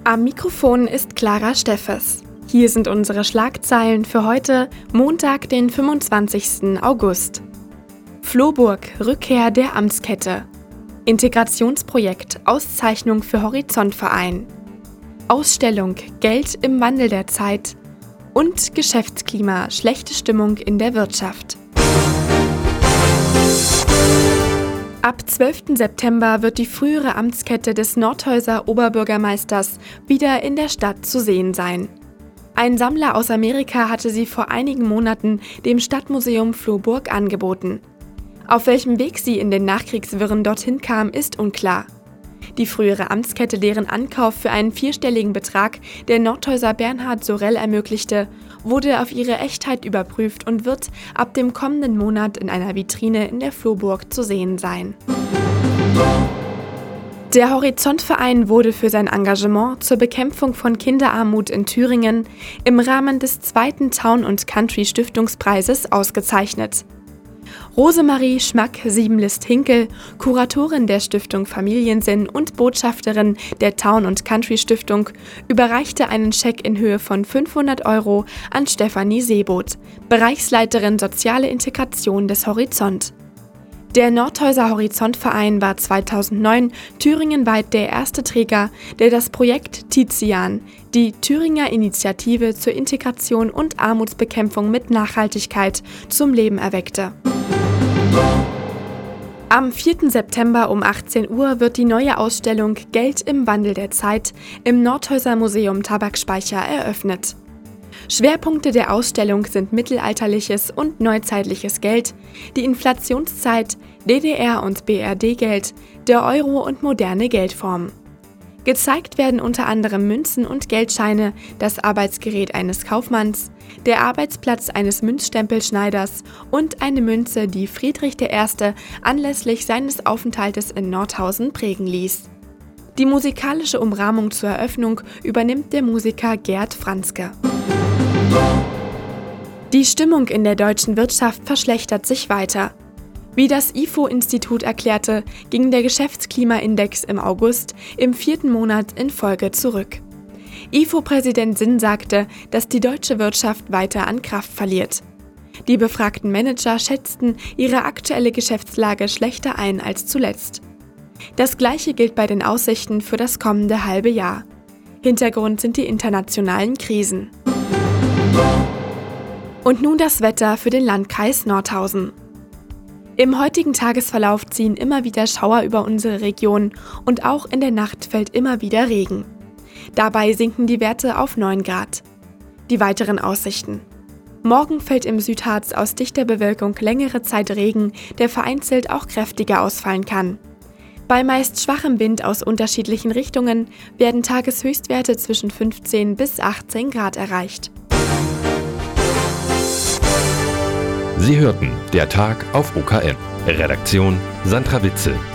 Am Mikrofon ist Clara Steffes. Hier sind unsere Schlagzeilen für heute, Montag, den 25. August. Floburg, Rückkehr der Amtskette. Integrationsprojekt, Auszeichnung für Horizontverein. Ausstellung, Geld im Wandel der Zeit. Und Geschäftsklima, schlechte Stimmung in der Wirtschaft. Ab 12. September wird die frühere Amtskette des Nordhäuser Oberbürgermeisters wieder in der Stadt zu sehen sein. Ein Sammler aus Amerika hatte sie vor einigen Monaten dem Stadtmuseum Floburg angeboten. Auf welchem Weg sie in den Nachkriegswirren dorthin kam, ist unklar. Die frühere Amtskette, deren Ankauf für einen vierstelligen Betrag der Nordhäuser Bernhard Sorel ermöglichte, wurde auf ihre Echtheit überprüft und wird ab dem kommenden Monat in einer Vitrine in der Floburg zu sehen sein. Der Horizontverein wurde für sein Engagement zur Bekämpfung von Kinderarmut in Thüringen im Rahmen des 2. Town & Country Stiftungspreises ausgezeichnet. Rosemarie Schmack-Siebenlist-Hinkel, Kuratorin der Stiftung Familiensinn und Botschafterin der Town & Country Stiftung, überreichte einen Scheck in Höhe von 500 € an Stefanie Seeboth, Bereichsleiterin Soziale Integration des Horizont. Der Nordhäuser Horizontverein war 2009 thüringenweit der erste Träger, der das Projekt Tizian, die Thüringer Initiative zur Integration und Armutsbekämpfung mit Nachhaltigkeit, zum Leben erweckte. Am 4. September um 18 Uhr wird die neue Ausstellung Geld im Wandel der Zeit im Nordhäuser Museum Tabakspeicher eröffnet. Schwerpunkte der Ausstellung sind mittelalterliches und neuzeitliches Geld, die Inflationszeit, DDR- und BRD-Geld, der Euro und moderne Geldformen. Gezeigt werden unter anderem Münzen und Geldscheine, das Arbeitsgerät eines Kaufmanns, der Arbeitsplatz eines Münzstempelschneiders und eine Münze, die Friedrich I. anlässlich seines Aufenthaltes in Nordhausen prägen ließ. Die musikalische Umrahmung zur Eröffnung übernimmt der Musiker Gerd Franzke. Die Stimmung in der deutschen Wirtschaft verschlechtert sich weiter. Wie das IFO-Institut erklärte, ging der Geschäftsklimaindex im August im 4. Monat in Folge zurück. IFO-Präsident Sinn sagte, dass die deutsche Wirtschaft weiter an Kraft verliert. Die befragten Manager schätzten ihre aktuelle Geschäftslage schlechter ein als zuletzt. Das Gleiche gilt bei den Aussichten für das kommende halbe Jahr. Hintergrund sind die internationalen Krisen. Und nun das Wetter für den Landkreis Nordhausen. Im heutigen Tagesverlauf ziehen immer wieder Schauer über unsere Region und auch in der Nacht fällt immer wieder Regen. Dabei sinken die Werte auf 9 Grad. Die weiteren Aussichten. Morgen fällt im Südharz aus dichter Bewölkung längere Zeit Regen, der vereinzelt auch kräftiger ausfallen kann. Bei meist schwachem Wind aus unterschiedlichen Richtungen werden Tageshöchstwerte zwischen 15 bis 18 Grad erreicht. Sie hörten der Tag auf OKM. Redaktion Sandra Witzel.